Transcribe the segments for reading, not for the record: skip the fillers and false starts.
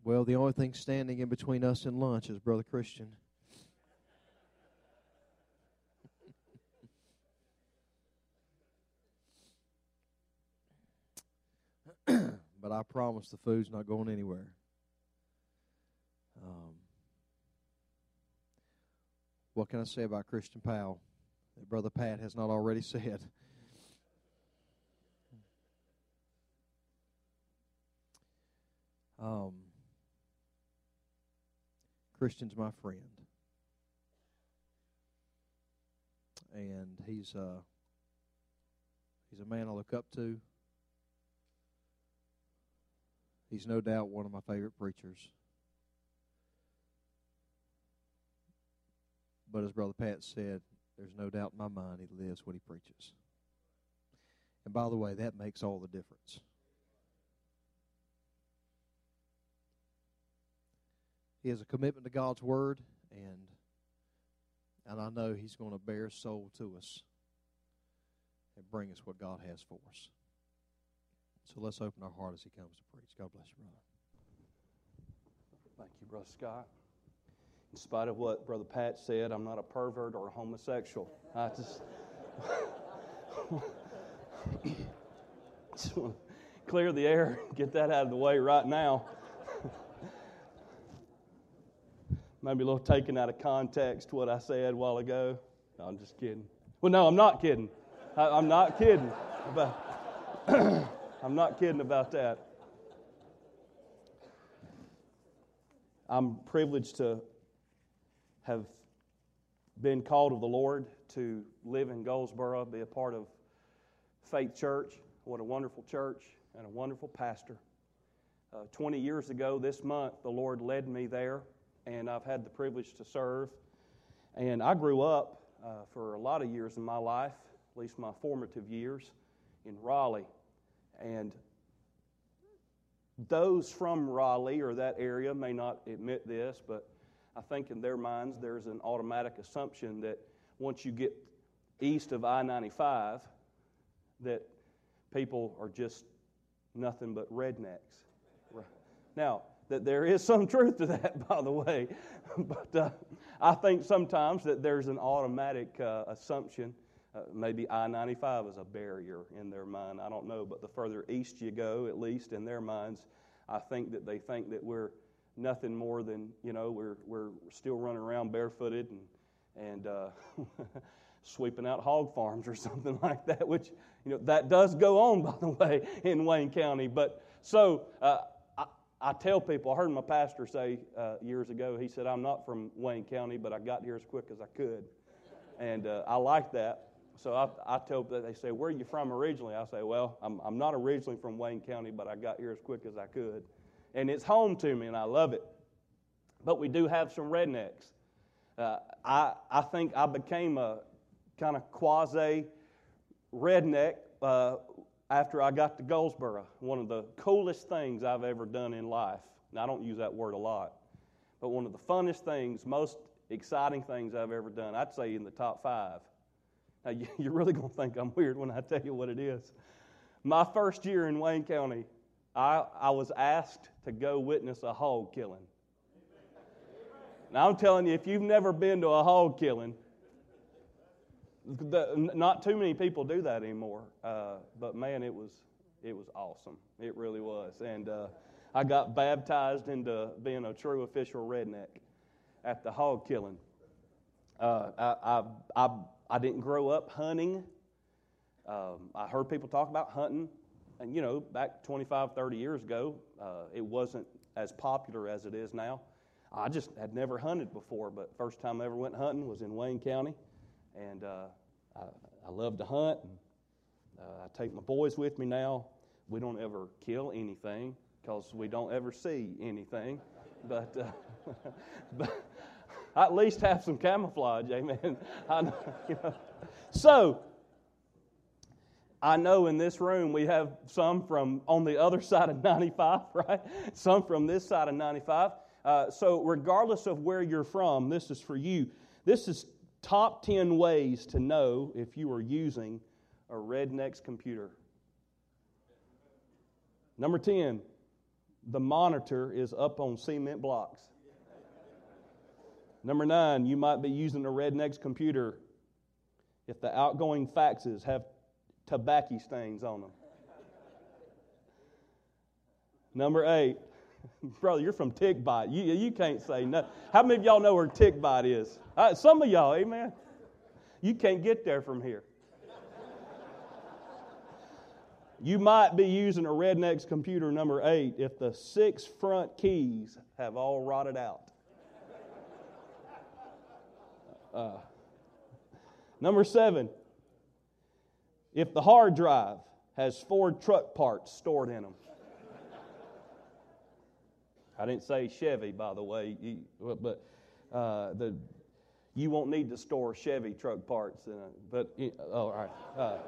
Well, the only thing standing in between us and lunch is Brother Christian. But I promise the food's not going anywhere. What can I say about Christian Powell that Brother Pat has not already said? Christian's my friend. And he's a man I look up to. He's no doubt one of my favorite preachers. But as Brother Pat said, there's no doubt in my mind he lives what he preaches. And by the way, that makes all the difference. He has a commitment to God's Word, and I know he's going to bear his soul to us and bring us what God has for us. So let's open our heart as he comes to preach. God bless you, brother. Thank you, Brother Scott. In spite of what Brother Pat said, I'm not a pervert or a homosexual. I just want to clear the air, get that out of the way right now. Maybe a little taken out of context what I said a while ago. No, I'm just kidding. Well, no, I'm not kidding. I'm not kidding. I'm not kidding about that. I'm privileged to have been called of the Lord to live in Goldsboro, be a part of Faith Church. What a wonderful church and a wonderful pastor. 20 years ago this month, the Lord led me there, and I've had the privilege to serve. And I grew up for a lot of years in my life, at least my formative years, in Raleigh. And those from Raleigh or that area may not admit this, but I think in their minds there's an automatic assumption that once you get east of I-95 that people are just nothing but rednecks. Now, that there is some truth to that, by the way, but I think sometimes that there's an automatic assumption. Maybe I-95 is a barrier in their mind. I don't know, but the further east you go, at least in their minds, I think that they think that we're nothing more than, we're still running around barefooted and sweeping out hog farms or something like that, which, that does go on, by the way, in Wayne County. But so I tell people, I heard my pastor say years ago, he said, I'm not from Wayne County, but I got here as quick as I could. And I like that. So I tell them, they say, where are you from originally? I say, well, I'm not originally from Wayne County, but I got here as quick as I could. And it's home to me, and I love it. But we do have some rednecks. I think I became a kind of quasi-redneck after I got to Goldsboro. One of the coolest things I've ever done in life. Now, I don't use that word a lot. But one of the funnest things, most exciting things I've ever done, I'd say in the top 5. Now, you're really going to think I'm weird when I tell you what it is. My first year in Wayne County, I was asked to go witness a hog killing. Now, I'm telling you, if you've never been to a hog killing, not too many people do that anymore. But, man, it was awesome. It really was. And I got baptized into being a true official redneck at the hog killing. I didn't grow up hunting. I heard people talk about hunting. And, back 25, 30 years ago, it wasn't as popular as it is now. I just had never hunted before, but first time I ever went hunting was in Wayne County. And I love to hunt. And, I take my boys with me now. We don't ever kill anything because we don't ever see anything. But I at least have some camouflage, amen. So, I know in this room we have some from on the other side of 95, right? Some from this side of 95. So regardless of where you're from, this is for you. This is top 10 ways to know if you are using a redneck's computer. Number 10, the monitor is up on cement blocks. Number 9, you might be using a redneck's computer if the outgoing faxes have tobacco stains on them. Number 8, brother, you're from TickBite. You can't say no. How many of y'all know where TickBite is? Some of y'all, amen. You can't get there from here. You might be using a redneck's computer, number 8, if the 6 front keys have all rotted out. Number 7, if the hard drive has Ford truck parts stored in them. I didn't say Chevy, by the way, but you won't need to store Chevy truck parts in it. All right.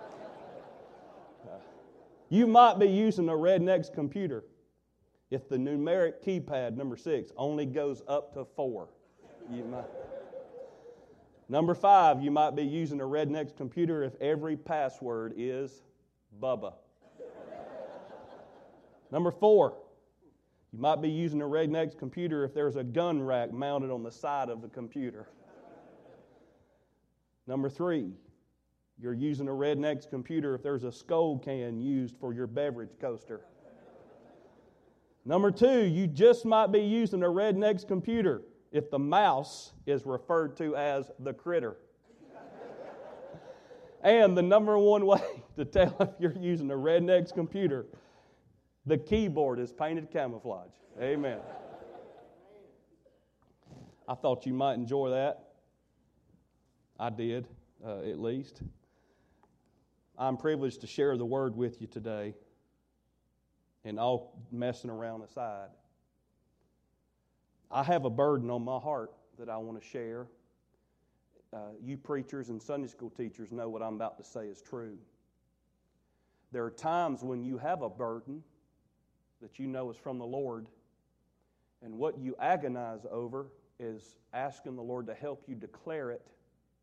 You might be using a redneck's computer if the numeric keypad, number 6, only goes up to 4. You might. Number 5, you might be using a redneck's computer if every password is Bubba. Number 4, you might be using a redneck's computer if there's a gun rack mounted on the side of the computer. Number 3, you're using a redneck's computer if there's a skull can used for your beverage coaster. Number 2, you just might be using a redneck's computer if the mouse is referred to as the critter. And the number 1 way to tell if you're using a redneck's computer, the keyboard is painted camouflage. Amen. I thought you might enjoy that. I did, at least. I'm privileged to share the word with you today, and all messing around aside. I have a burden on my heart that I want to share. You preachers and Sunday school teachers know what I'm about to say is true. There are times when you have a burden that you know is from the Lord, and what you agonize over is asking the Lord to help you declare it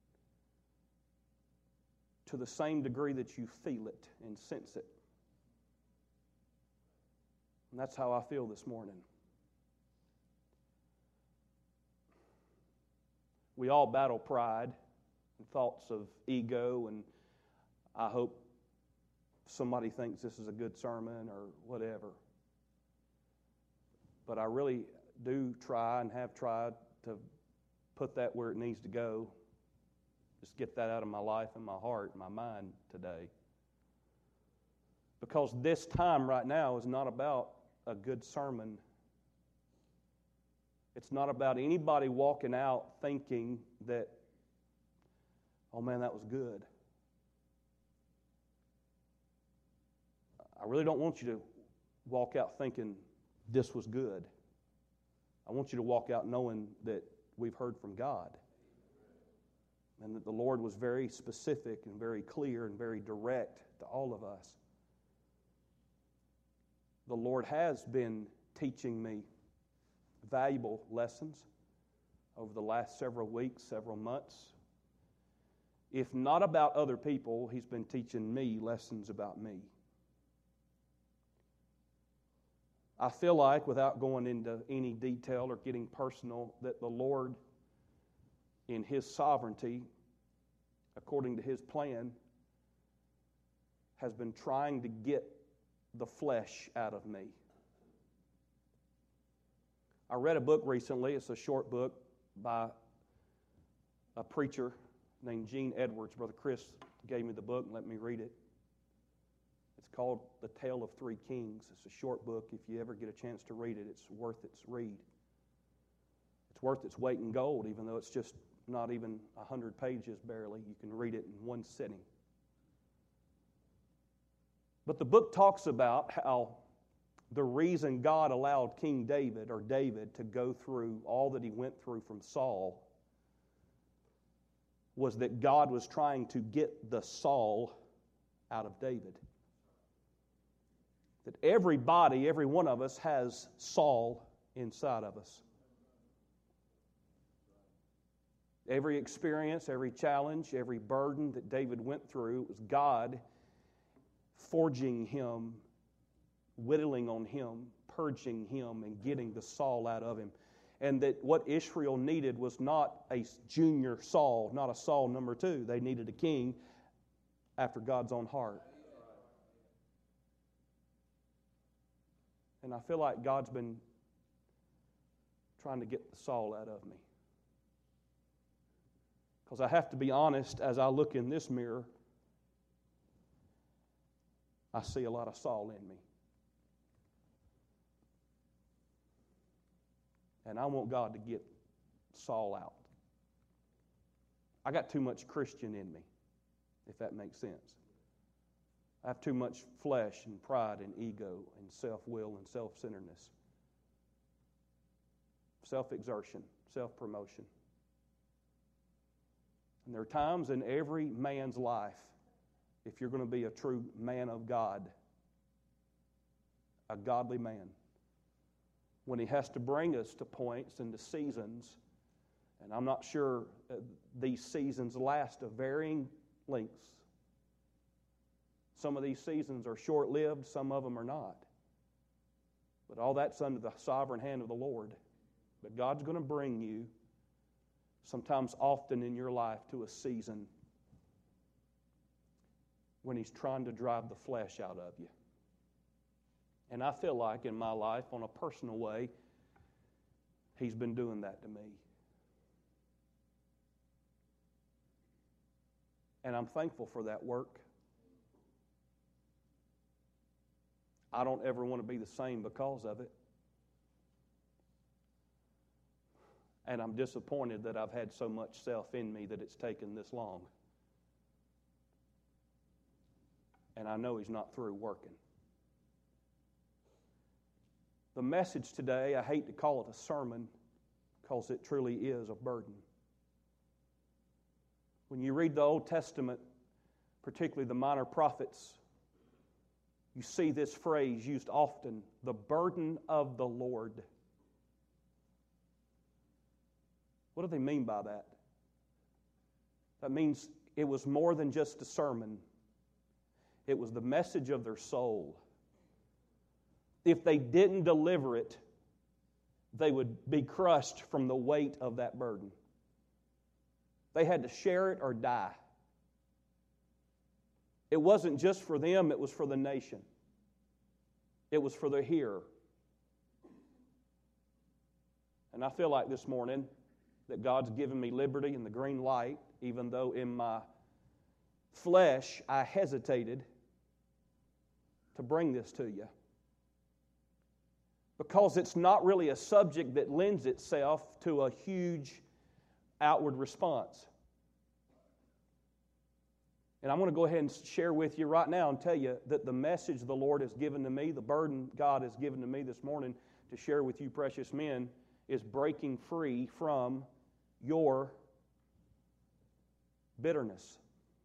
to the same degree that you feel it and sense it. And that's how I feel this morning. We all battle pride and thoughts of ego, and I hope somebody thinks this is a good sermon or whatever. But I really do try and have tried to put that where it needs to go. Just get that out of my life and my heart and my mind today. Because this time right now is not about a good sermon. It's not about anybody walking out thinking that, oh man, that was good. I really don't want you to walk out thinking this was good. I want you to walk out knowing that we've heard from God. And that the Lord was very specific and very clear and very direct to all of us. The Lord has been teaching me valuable lessons over the last several weeks, several months. If not about other people, He's been teaching me lessons about me. I feel like, without going into any detail or getting personal, that the Lord, in His sovereignty, according to His plan, has been trying to get the flesh out of me. I read a book recently. It's a short book by a preacher named Gene Edwards. Brother Chris gave me the book and let me read it. It's called The Tale of Three Kings. It's a short book. If you ever get a chance to read it, it's worth its read. It's worth its weight in gold, even though it's just not even 100 pages barely. You can read it in one sitting. But the book talks about how the reason God allowed King David, or David, to go through all that he went through from Saul was that God was trying to get the Saul out of David. That everybody, every one of us, has Saul inside of us. Every experience, every challenge, every burden that David went through was God forging him, whittling on him, purging him and getting the Saul out of him. And that what Israel needed was not a junior Saul, not a Saul number 2. They needed a king after God's own heart. And I feel like God's been trying to get the Saul out of me. Because I have to be honest, as I look in this mirror, I see a lot of Saul in me. And I want God to get Saul out. I got too much Christian in me, if that makes sense. I have too much flesh and pride and ego and self-will and self-centeredness. Self-exertion, self-promotion. And there are times in every man's life, if you're going to be a true man of God, a godly man, when he has to bring us to points and to seasons, and I'm not sure these seasons last of varying lengths. Some of these seasons are short-lived, some of them are not. But all that's under the sovereign hand of the Lord. But God's going to bring you, sometimes often in your life, to a season when He's trying to drive the flesh out of you. And I feel like in my life, on a personal way, He's been doing that to me. And I'm thankful for that work. I don't ever want to be the same because of it. And I'm disappointed that I've had so much self in me that it's taken this long. And I know He's not through working. The message today, I hate to call it a sermon because it truly is a burden. When you read the Old Testament, particularly the minor prophets, you see this phrase used often, the burden of the Lord. What do they mean by that? That means it was more than just a sermon. It was the message of their soul. If they didn't deliver it, they would be crushed from the weight of that burden. They had to share it or die. It wasn't just for them, it was for the nation. It was for the hearer. And I feel like this morning that God's given me liberty and the green light, even though in my flesh I hesitated to bring this to you. Because it's not really a subject that lends itself to a huge outward response. And I'm going to go ahead and share with you right now and tell you that the message the Lord has given to me, the burden God has given to me this morning to share with you precious men, is breaking free from your bitterness.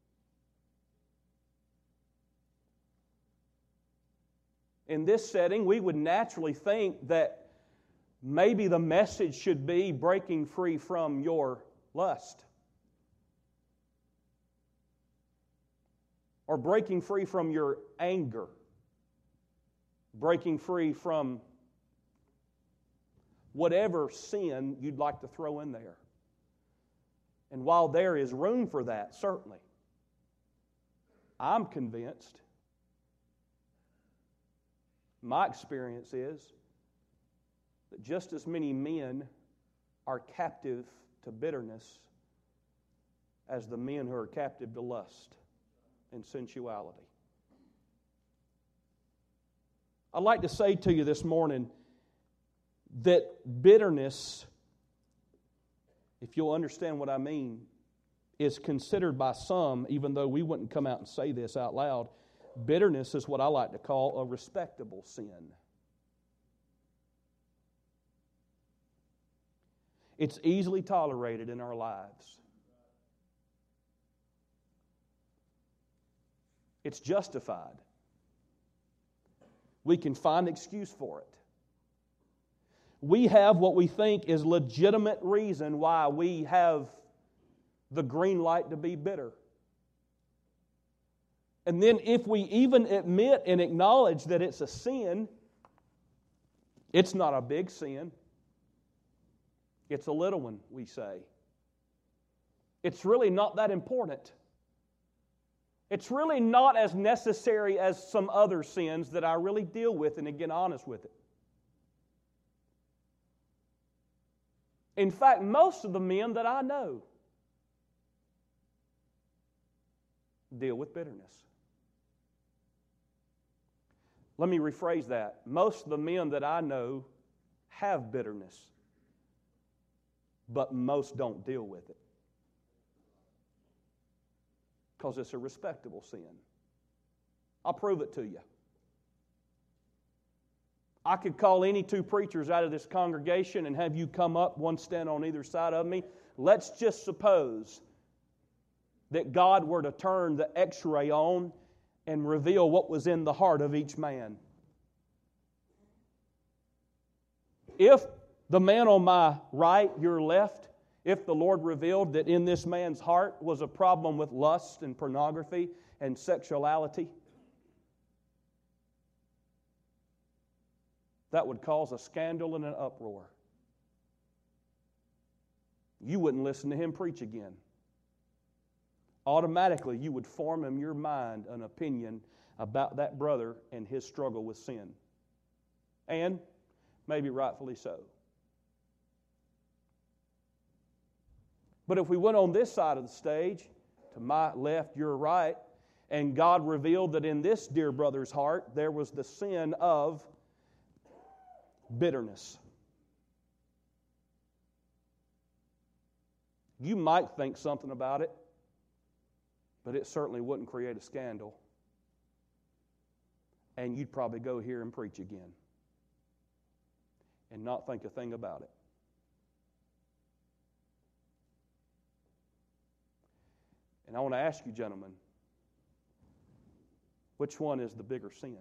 In this setting, we would naturally think that maybe the message should be breaking free from your lust. Or breaking free from your anger. Breaking free from whatever sin you'd like to throw in there. And while there is room for that, certainly, I'm convinced, my experience is that just as many men are captive to bitterness as the men who are captive to lust and sensuality. I'd like to say to you this morning that bitterness, if you'll understand what I mean, is considered by some, even though we wouldn't come out and say this out loud, bitterness is what I like to call a respectable sin. It's easily tolerated in our lives. It's justified. We can find excuse for it. We have what we think is legitimate reason why we have the green light to be bitter. And then if we even admit and acknowledge that it's a sin, It's not a big sin. It's a little one, we say. It's really not that important. It's really not as necessary as some other sins that I really deal with and get honest with it. In fact, most of the men that I know deal with bitterness. Let me rephrase that. Most of the men that I know have bitterness, but most don't deal with it. Because it's a respectable sin. I'll prove it to you. I could call any two preachers out of this congregation and have you come up, one stand on either side of me. Let's just suppose that God were to turn the x-ray on and reveal what was in the heart of each man. If the man on my right, your left, if the Lord revealed that in this man's heart was a problem with lust and pornography and sexuality, that would cause a scandal and an uproar. You wouldn't listen to him preach again. Automatically, you would form in your mind an opinion about that brother and his struggle with sin. And maybe rightfully so. But if we went on this side of the stage, to my left, your right, and God revealed that in this dear brother's heart there was the sin of bitterness. You might think something about it, but it certainly wouldn't create a scandal. And you'd probably go here and preach again and not think a thing about it. And I want to ask you, gentlemen, which one is the bigger sin?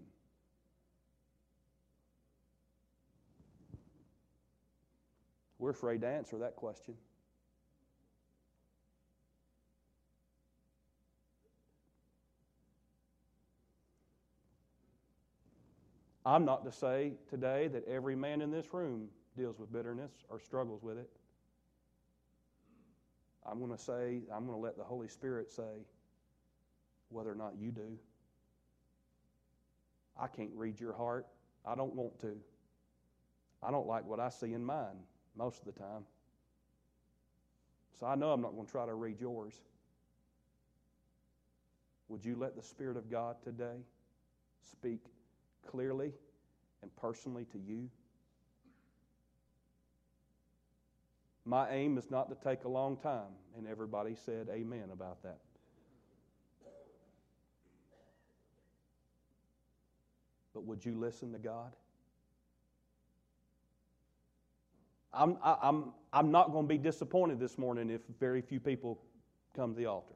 We're afraid to answer that question. I'm not to say today that every man in this room deals with bitterness or struggles with it. I'm going to let the Holy Spirit say whether or not you do. I can't read your heart. I don't want to. I don't like what I see in mine most of the time. So I know I'm not going to try to read yours. Would you let the Spirit of God today speak clearly and personally to you? My aim is not to take a long time, and everybody said amen about that. But would you listen to God? I'm not going to be disappointed this morning if very few people come to the altar.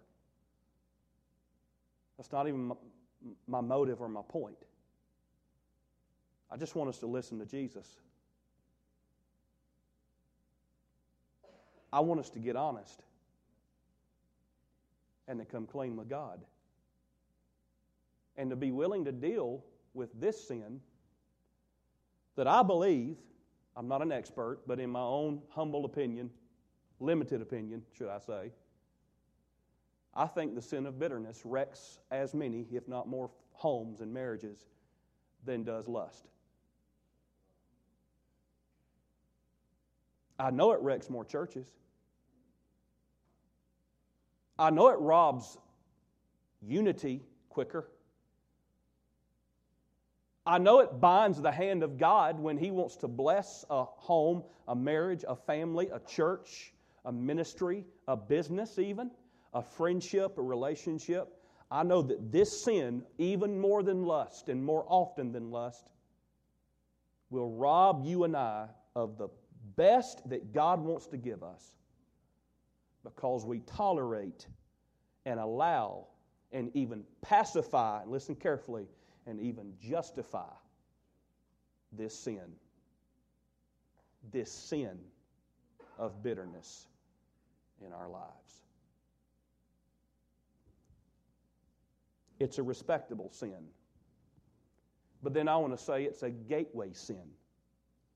That's not even my motive or my point. I just want us to listen to Jesus. I want us to get honest and to come clean with God and to be willing to deal with this sin that I believe, I'm not an expert, but in my own humble opinion, limited opinion, should I say, I think the sin of bitterness wrecks as many, if not more, homes and marriages than does lust. I know it wrecks more churches. I know it robs unity quicker. I know it binds the hand of God when He wants to bless a home, a marriage, a family, a church, a ministry, a business even, a friendship, a relationship. I know that this sin, even more than lust and more often than lust, will rob you and I of the best that God wants to give us because we tolerate and allow and even pacify, and listen carefully, and even justify this sin of bitterness in our lives. It's a respectable sin. But then I want to say it's a gateway sin.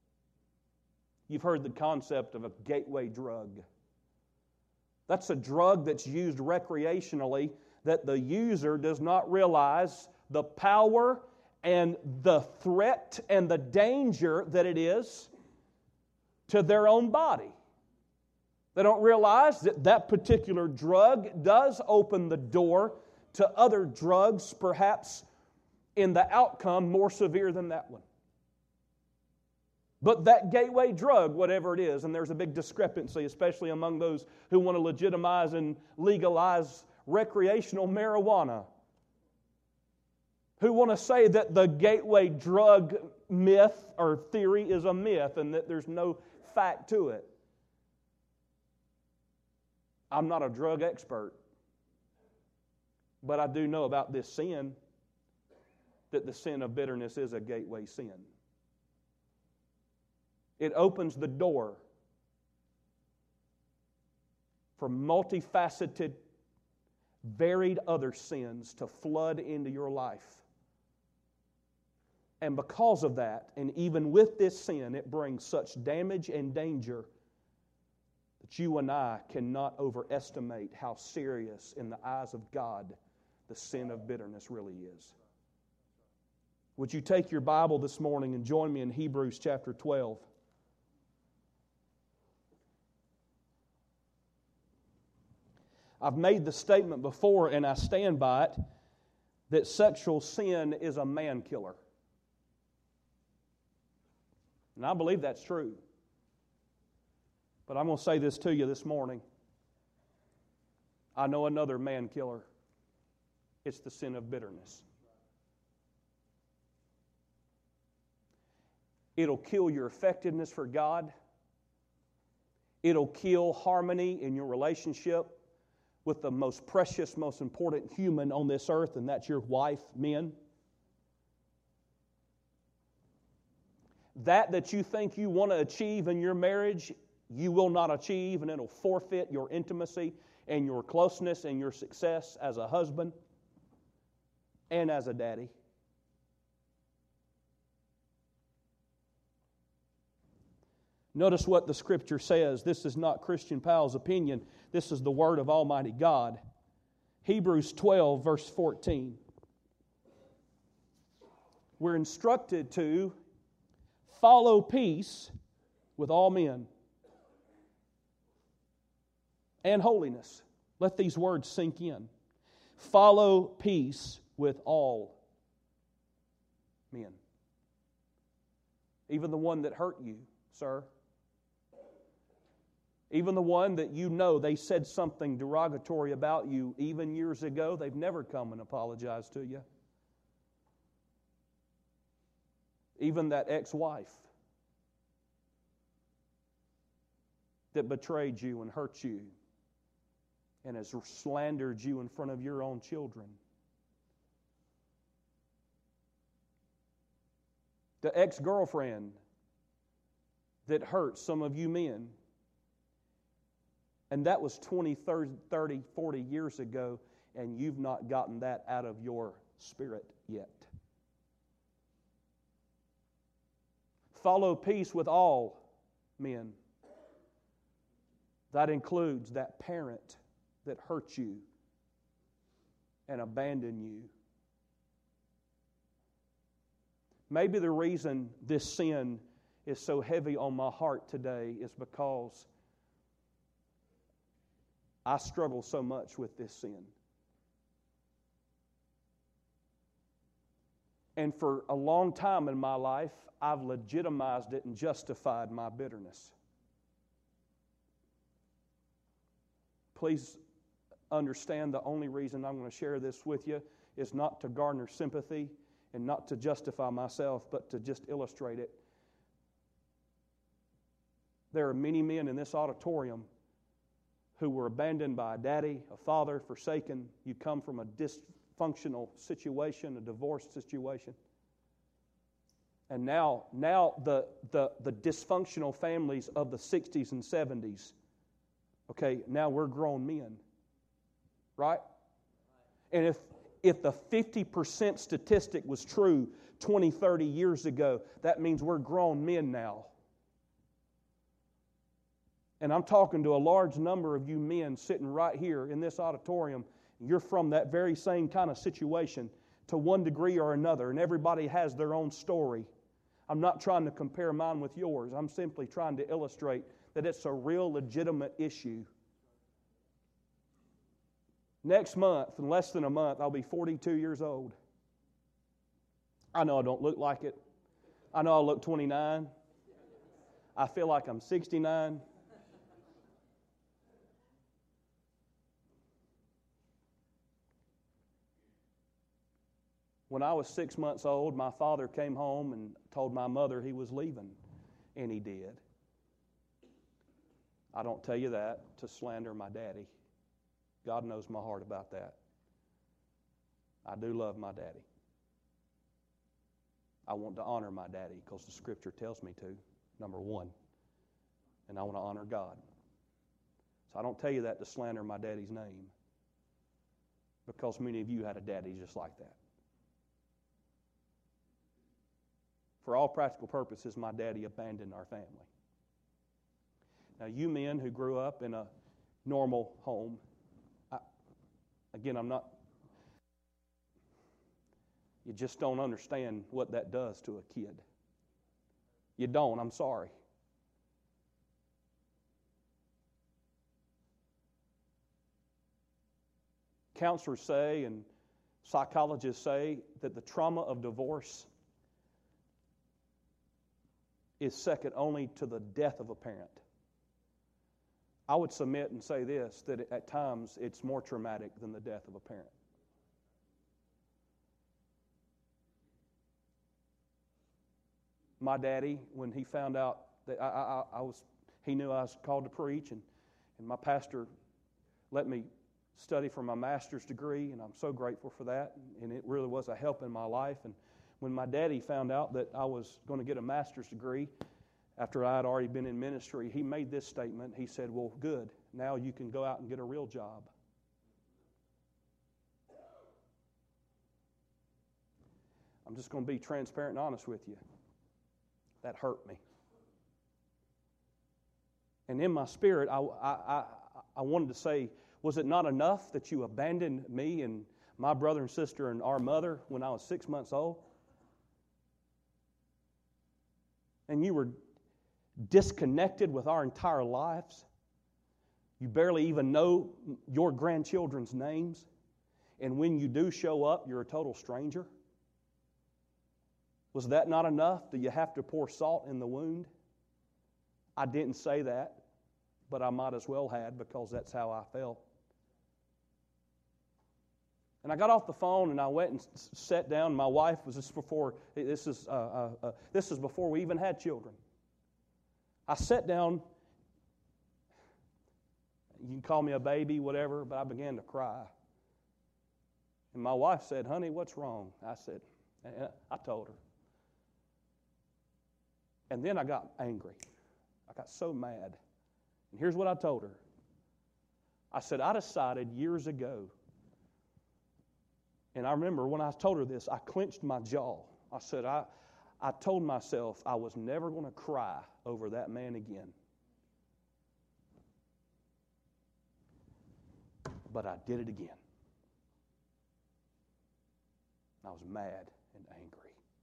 You've heard the concept of a gateway drug. That's a drug that's used recreationally that the user does not realize the power and the threat and the danger that it is to their own body. They don't realize that that particular drug does open the door to other drugs, perhaps in the outcome more severe than that one. But that gateway drug, whatever it is, and there's a big discrepancy, especially among those who want to legitimize and legalize recreational marijuana, who want to say that the gateway drug myth or theory is a myth and that there's no fact to it. I'm not a drug expert, but I do know about this sin, that the sin of bitterness is a gateway sin. It opens the door for multifaceted, varied other sins to flood into your life. And because of that, and even with this sin, it brings such damage and danger that you and I cannot overestimate how serious in the eyes of God the sin of bitterness really is. Would you take your Bible this morning and join me in Hebrews chapter 12? I've made the statement before, and I stand by it, that sexual sin is a man killer. And I believe that's true. But I'm going to say this to you this morning. I know another man killer. It's the sin of bitterness. It'll kill your effectiveness for God. It'll kill harmony in your relationship with the most precious, most important human on this earth, and that's your wife, men. That you think you want to achieve in your marriage, you will not achieve, and it'll forfeit your intimacy and your closeness and your success as a husband and as a daddy. Notice what the Scripture says. This is not Christian Powell's opinion. This is the Word of Almighty God. Hebrews 12, verse 14. We're instructed to follow peace with all men and holiness. Let these words sink in. Follow peace with all men. Even the one that hurt you, sir. Even the one that you know they said something derogatory about you even years ago, they've never come and apologized to you. Even that ex-wife that betrayed you and hurt you and has slandered you in front of your own children. The ex-girlfriend that hurt some of you men. And that was 20, 30, 40 years ago, and you've not gotten that out of your spirit yet. Follow peace with all men. That includes that parent that hurt you and abandoned you. Maybe the reason this sin is so heavy on my heart today is because I struggle so much with this sin. And for a long time in my life, I've legitimized it and justified my bitterness. Please understand the only reason I'm going to share this with you is not to garner sympathy and not to justify myself, but to just illustrate it. There are many men in this auditorium who were abandoned by a daddy, a father, forsaken. You come from a dysfunctional situation, a divorce situation. And now the dysfunctional families of the 60s and 70s, okay, now we're grown men, right? And if the 50% statistic was true 20, 30 years ago, that means we're grown men now. And I'm talking to a large number of you men sitting right here in this auditorium. You're from that very same kind of situation to one degree or another, and everybody has their own story. I'm not trying to compare mine with yours. I'm simply trying to illustrate that it's a real legitimate issue. Next month, in less than a month, I'll be 42 years old. I know I don't look like it. I know I look 29. I feel like I'm 69. When I was 6 months old, my father came home and told my mother he was leaving, and he did. I don't tell you that to slander my daddy. God knows my heart about that. I do love my daddy. I want to honor my daddy because the Scripture tells me to, number one. And I want to honor God. So I don't tell you that to slander my daddy's name, because many of you had a daddy just like that. For all practical purposes, my daddy abandoned our family. Now, you men who grew up in a normal home, you just don't understand what that does to a kid. You don't, I'm sorry. Counselors say and psychologists say that the trauma of divorce is second only to the death of a parent. I would submit and say this, that at times it's more traumatic than the death of a parent. My daddy, when he found out that he knew I was called to preach, and my pastor let me study for my master's degree, and I'm so grateful for that, and it really was a help in my life. And when my daddy found out that I was going to get a master's degree after I had already been in ministry, he made this statement. He said, "Well, good, now you can go out and get a real job." I'm just going to be transparent and honest with you. That hurt me. And in my spirit, I wanted to say, was it not enough that you abandoned me and my brother and sister and our mother when I was 6 months old? And you were disconnected with our entire lives. You barely even know your grandchildren's names. And when you do show up, you're a total stranger. Was that not enough? Do you have to pour salt in the wound? I didn't say that, but I might as well had, because that's how I felt. And I got off the phone and I went and sat down. My wife was this is before we even had children. I sat down. You can call me a baby, whatever, but I began to cry. And my wife said, "Honey, what's wrong?" I said, and I told her. And then I got angry. I got so mad. And here's what I told her. I said, I decided years ago, and I remember when I told her this, I clenched my jaw. I said, I told myself I was never going to cry over that man again. But I did it again. I was mad and angry.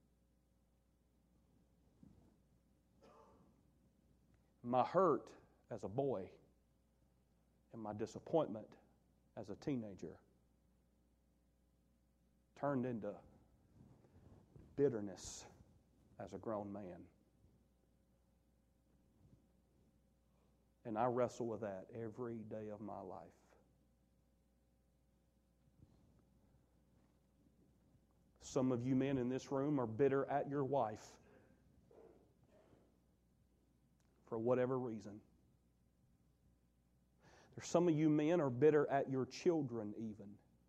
My hurt as a boy and my disappointment as a teenager turned into bitterness as a grown man. And I wrestle with that every day of my life. Some of you men in this room are bitter at your wife for whatever reason. There's some of you men are bitter at your children even.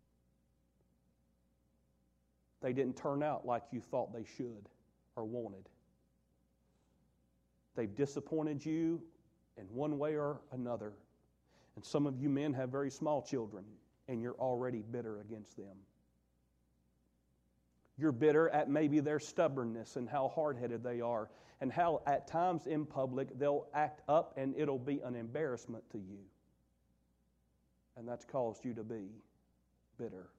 They didn't turn out like you thought they should or wanted. They've disappointed you in one way or another. And some of you men have very small children, and you're already bitter against them. You're bitter at maybe their stubbornness and how hard-headed they are, and how at times in public they'll act up and it'll be an embarrassment to you. And that's caused you to be bitter.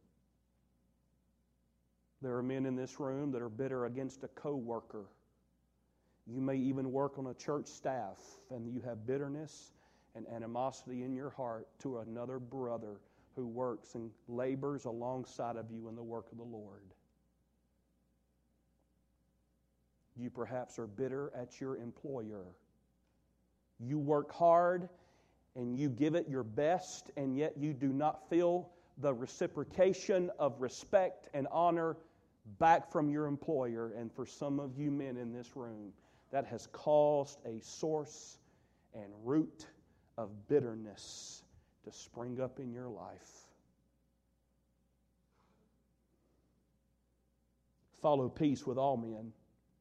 There are men in this room that are bitter against a co-worker. You may even work on a church staff and you have bitterness and animosity in your heart to another brother who works and labors alongside of you in the work of the Lord. You perhaps are bitter at your employer. You work hard and you give it your best, and yet you do not feel the reciprocation of respect and honor back from your employer. And for some of you men in this room, that has caused a source and root of bitterness to spring up in your life. Follow peace with all men,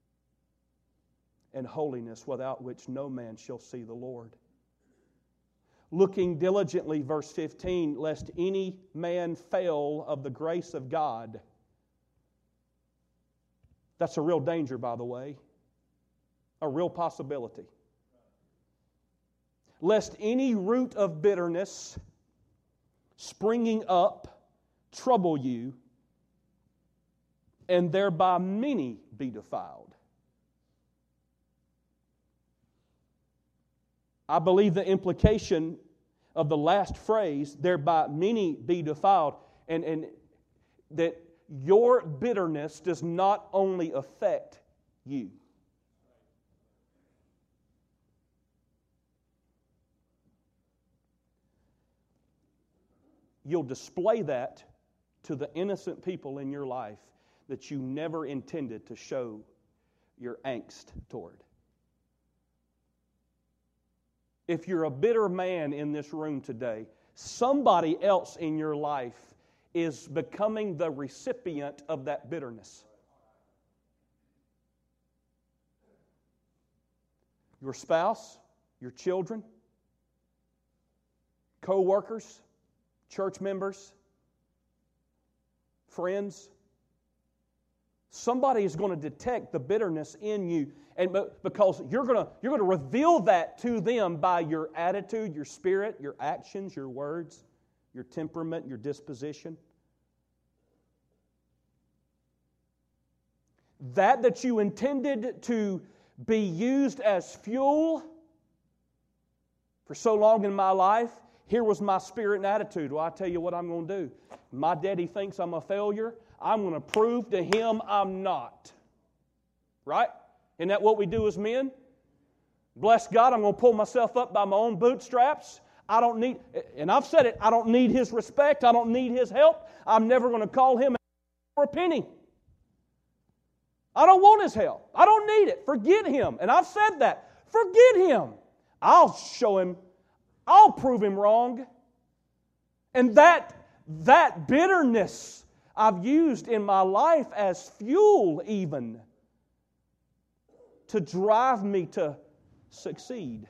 and holiness, without which no man shall see the Lord. Looking diligently, verse 15, lest any man fail of the grace of God. That's a real danger, by the way. A real possibility. Lest any root of bitterness springing up trouble you, and thereby many be defiled. I believe the implication of the last phrase, thereby many be defiled, and that your bitterness does not only affect you. You'll display that to the innocent people in your life that you never intended to show your angst toward. If you're a bitter man in this room today, somebody else in your life is becoming the recipient of that bitterness. Your spouse, your children, co-workers, church members, friends. Somebody is going to detect the bitterness in you, and because you're going to reveal that to them by your attitude, your spirit, your actions, your words, your temperament, your disposition. That you intended to be used as fuel for so long in my life, here was my spirit and attitude. Well, I tell you what I'm going to do. My daddy thinks I'm a failure. I'm going to prove to him I'm not. Right? Isn't that what we do as men? Bless God, I'm going to pull myself up by my own bootstraps. I don't need, and I've said it, I don't need his respect. I don't need his help. I'm never going to call him for a penny. I don't want his help. I don't need it. Forget him. And I've said that. Forget him. I'll show him. I'll prove him wrong. And that bitterness I've used in my life as fuel even to drive me to succeed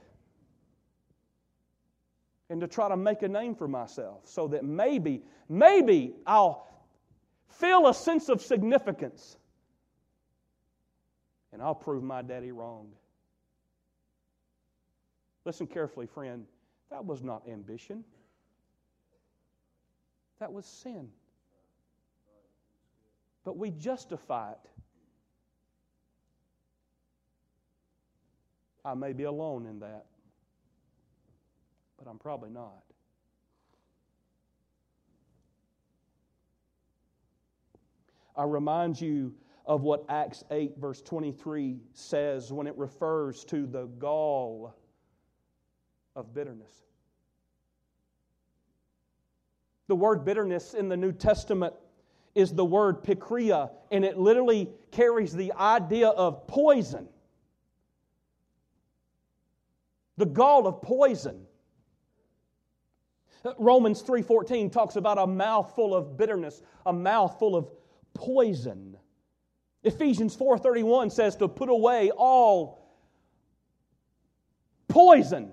and to try to make a name for myself so that maybe I'll feel a sense of significance and I'll prove my daddy wrong. Listen carefully, friend. That was not ambition. That was sin. But we justify it. I may be alone in that, but I'm probably not. I remind you of what Acts 8 verse 23 says when it refers to the gall of bitterness. The word bitterness in the New Testament is the word pikria, and it literally carries the idea of poison. The gall of poison. Romans 3:14 talks about a mouth full of bitterness, a mouth full of poison. Ephesians 4:31 says to put away all poison.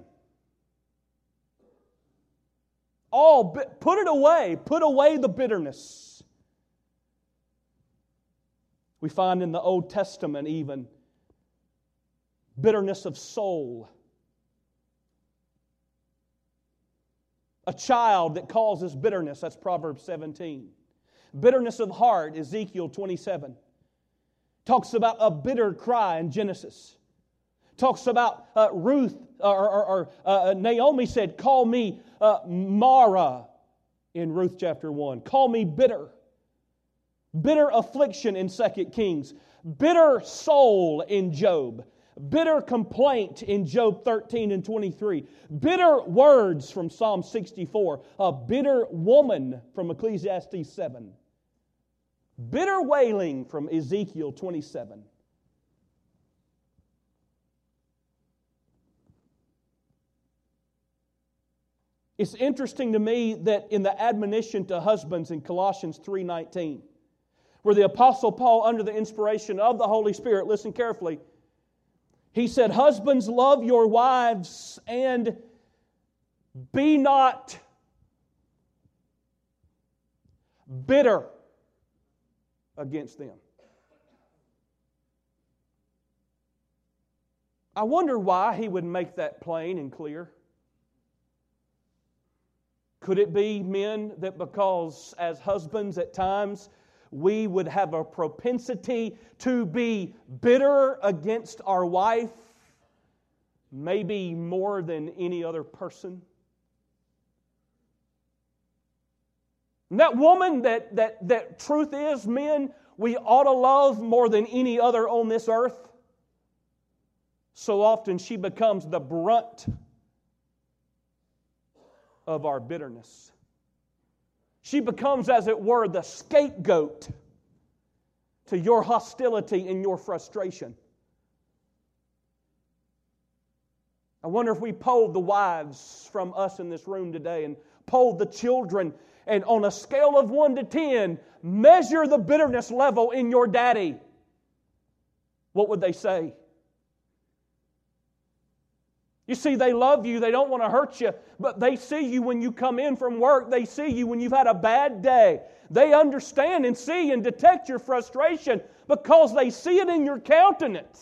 Put it away. Put away the bitterness. We find in the Old Testament even bitterness of soul. A child that causes bitterness, that's Proverbs 17. Bitterness of heart, Ezekiel 27. Talks about a bitter cry in Genesis. Talks about Ruth, or Naomi said, call me Mara in Ruth chapter 1. Call me bitter. Bitter affliction in 2 Kings. Bitter soul in Job. Bitter complaint in Job 13 and 23. Bitter words from Psalm 64. A bitter woman from Ecclesiastes 7. Bitter wailing from Ezekiel 27. It's interesting to me that in the admonition to husbands in Colossians 3:19, where the Apostle Paul, under the inspiration of the Holy Spirit, listen carefully, he said, husbands, love your wives and be not bitter against them. I wonder why he would make that plain and clear. Could it be, men, that because as husbands at times we would have a propensity to be bitter against our wife, maybe more than any other person? And that woman that truth is, men, we ought to love more than any other on this earth. So often she becomes the brunt of our bitterness. She becomes, as it were, the scapegoat to your hostility and your frustration. I wonder if we polled the wives from us in this room today and polled the children, and on a scale of 1 to 10, measure the bitterness level in your daddy. What would they say? You see, they love you, they don't want to hurt you, but they see you when you come in from work, they see you when you've had a bad day. They understand and see and detect your frustration because they see it in your countenance.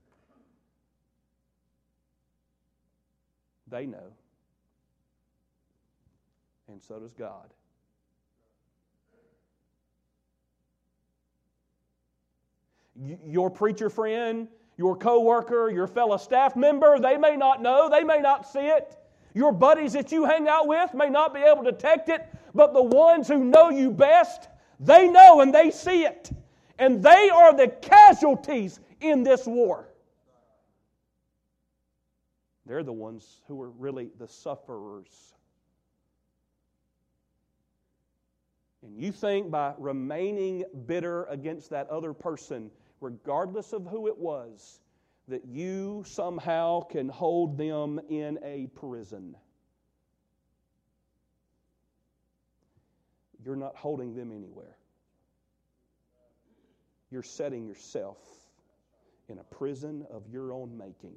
They know. And so does God. Your preacher friend, your coworker, your fellow staff member, they may not know, they may not see it. Your buddies that you hang out with may not be able to detect it, but the ones who know you best, they know and they see it. And they are the casualties in this war. They're the ones who are really the sufferers. And you think by remaining bitter against that other person, regardless of who it was, that you somehow can hold them in a prison. You're not holding them anywhere. You're setting yourself in a prison of your own making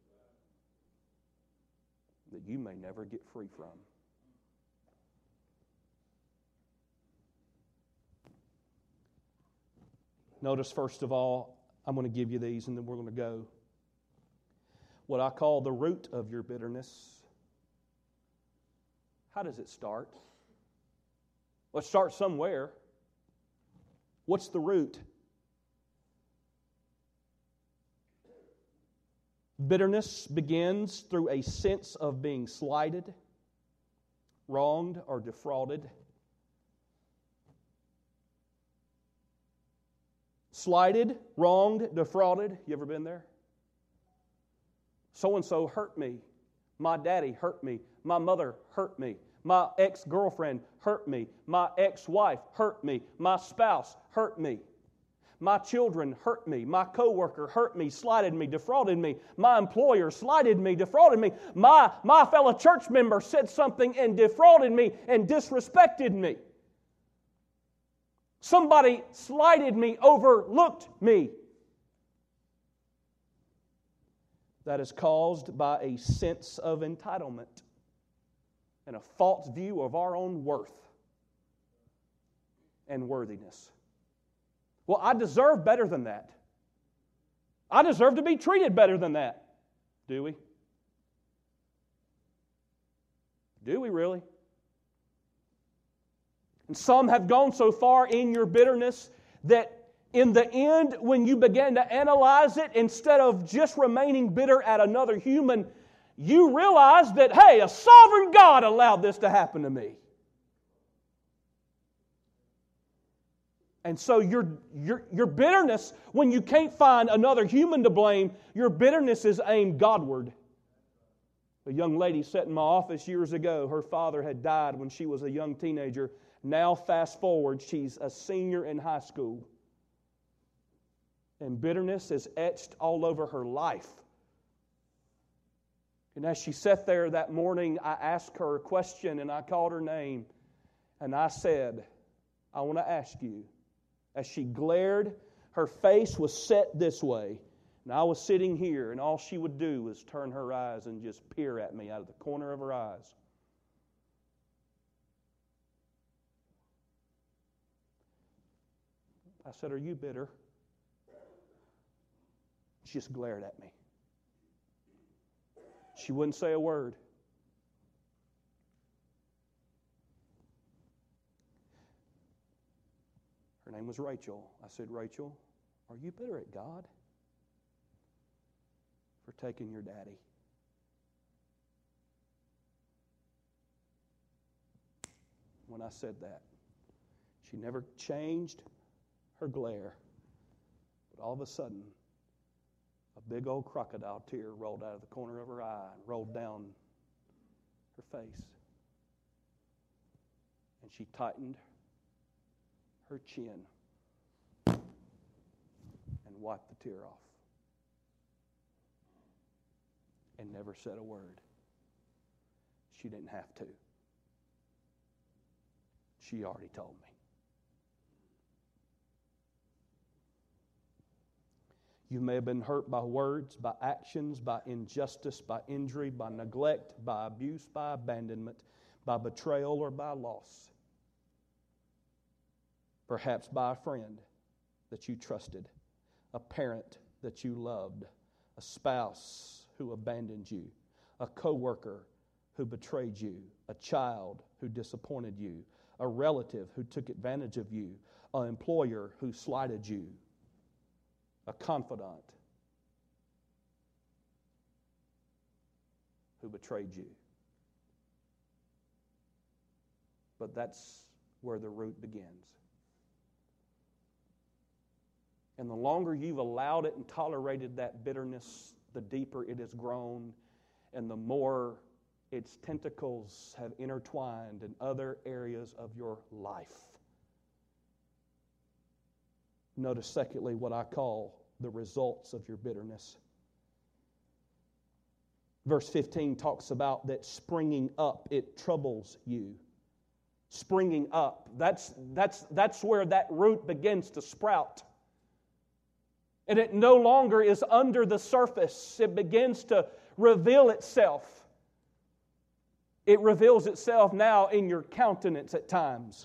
that you may never get free from. Notice, first of all, I'm going to give you these and then we're going to go. What I call the root of your bitterness. How does it start? Well, it starts somewhere. What's the root? Bitterness begins through a sense of being slighted, wronged, or defrauded. Slighted, wronged, defrauded. You ever been there? So-and-so hurt me. My daddy hurt me. My mother hurt me. My ex-girlfriend hurt me. My ex-wife hurt me. My spouse hurt me. My children hurt me. My coworker hurt me, slighted me, defrauded me. My employer slighted me, defrauded me. My fellow church member said something and defrauded me and disrespected me. Somebody slighted me, overlooked me. That is caused by a sense of entitlement and a false view of our own worth and worthiness. Well, I deserve better than that. I deserve to be treated better than that. Do we? Do we really? And some have gone so far in your bitterness that in the end, when you begin to analyze it, instead of just remaining bitter at another human, you realize that, hey, a sovereign God allowed this to happen to me. And so your bitterness, when you can't find another human to blame, your bitterness is aimed Godward. A young lady sat in my office years ago. Her father had died when she was a young teenager. Now, fast forward, she's a senior in high school. And bitterness is etched all over her life. And as she sat there that morning, I asked her a question and I called her name. And I said, I want to ask you. As she glared, her face was set this way. And I was sitting here, and all she would do was turn her eyes and just peer at me out of the corner of her eyes. I said, are you bitter? She just glared at me. She wouldn't say a word. Her name was Rachel. I said, Rachel, are you bitter at God for taking your daddy? When I said that, she never changed her glare. But all of a sudden, a big old crocodile tear rolled out of the corner of her eye and rolled down her face. And she tightened her chin and wiped the tear off. And never said a word. She didn't have to. She already told me. You may have been hurt by words, by actions, by injustice, by injury, by neglect, by abuse, by abandonment, by betrayal, or by loss. Perhaps by a friend that you trusted, a parent that you loved, a spouse who abandoned you, a coworker who betrayed you, a child who disappointed you, a relative who took advantage of you, an employer who slighted you, a confidant who betrayed you. But that's where the root begins. And the longer you've allowed it and tolerated that bitterness, the deeper it has grown, and the more its tentacles have intertwined in other areas of your life. Notice, secondly, what I call the results of your bitterness. Verse 15 talks about that springing up, it troubles you. Springing up, that's where that root begins to sprout. And it no longer is under the surface. It begins to reveal itself. It reveals itself now in your countenance at times.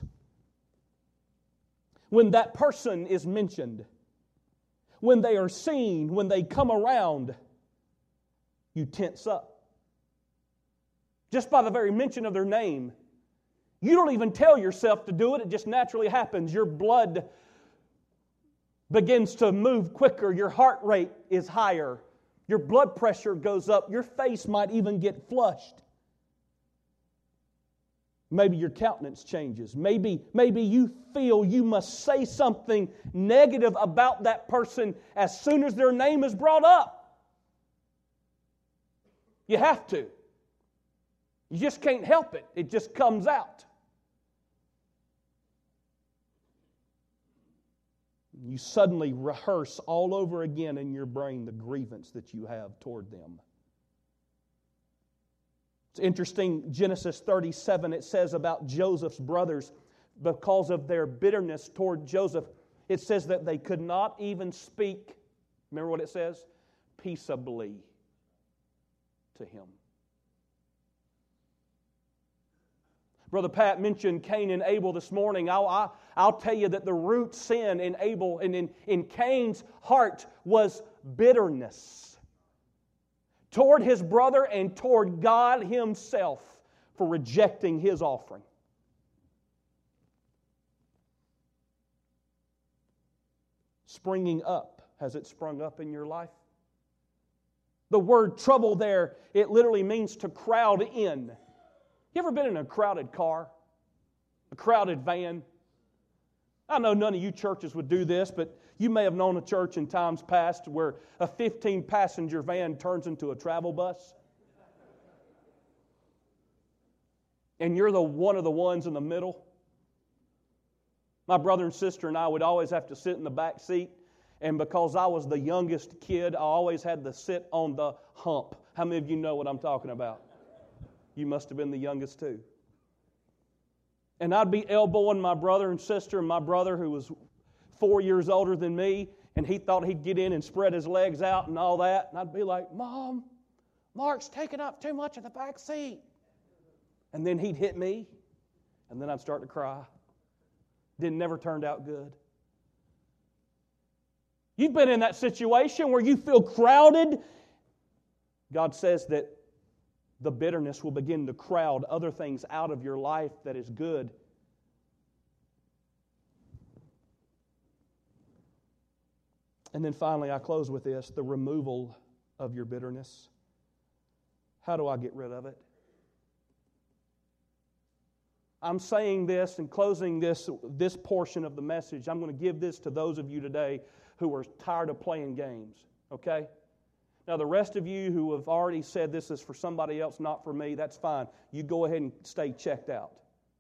When that person is mentioned, when they are seen, when they come around, you tense up. Just by the very mention of their name. You don't even tell yourself to do it. It just naturally happens. Your blood begins to move quicker. Your heart rate is higher. Your blood pressure goes up. Your face might even get flushed. Maybe your countenance changes. Maybe you feel you must say something negative about that person as soon as their name is brought up. You have to. You just can't help it. It just comes out. You suddenly rehearse all over again in your brain the grievance that you have toward them. It's interesting, Genesis 37, it says about Joseph's brothers, because of their bitterness toward Joseph, it says that they could not even speak, remember what it says? Peaceably to him. Brother Pat mentioned Cain and Abel this morning. I'll tell you that the root sin in Abel and in Cain's heart was bitterness toward his brother and toward God Himself for rejecting His offering. Springing up. Has it sprung up in your life? The word trouble there, it literally means to crowd in. You ever been in a crowded car? A crowded van? I know none of you churches would do this, but you may have known a church in times past where a 15-passenger van turns into a travel bus. And you're one of the ones in the middle. My brother and sister and I would always have to sit in the back seat. And because I was the youngest kid, I always had to sit on the hump. How many of you know what I'm talking about? You must have been the youngest too. And I'd be elbowing my brother and sister, and my brother, who was 4 years older than me, and he thought he'd get in and spread his legs out and all that. And I'd be like, Mom, Mark's taking up too much of the back seat. And then he'd hit me, and then I'd start to cry. Never turned out good. You've been in that situation where you feel crowded. God says that the bitterness will begin to crowd other things out of your life that is good. And then finally, I close with this, the removal of your bitterness. How do I get rid of it? I'm saying this and closing this portion of the message. I'm going to give this to those of you today who are tired of playing games, okay? Now, the rest of you who have already said this is for somebody else, not for me, that's fine. You go ahead and stay checked out.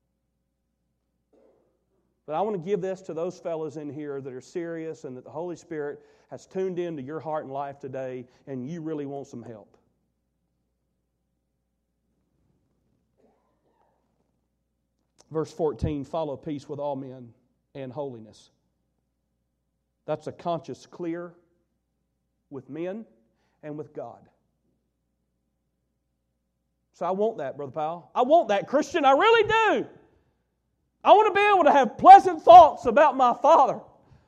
But I want to give this to those fellas in here that are serious and that the Holy Spirit has tuned into your heart and life today and you really want some help. Verse 14, follow peace with all men and holiness. That's a conscious clear with men and with God. So I want that, Brother Powell. I want that, Christian. I really do. I want to be able to have pleasant thoughts about my Father.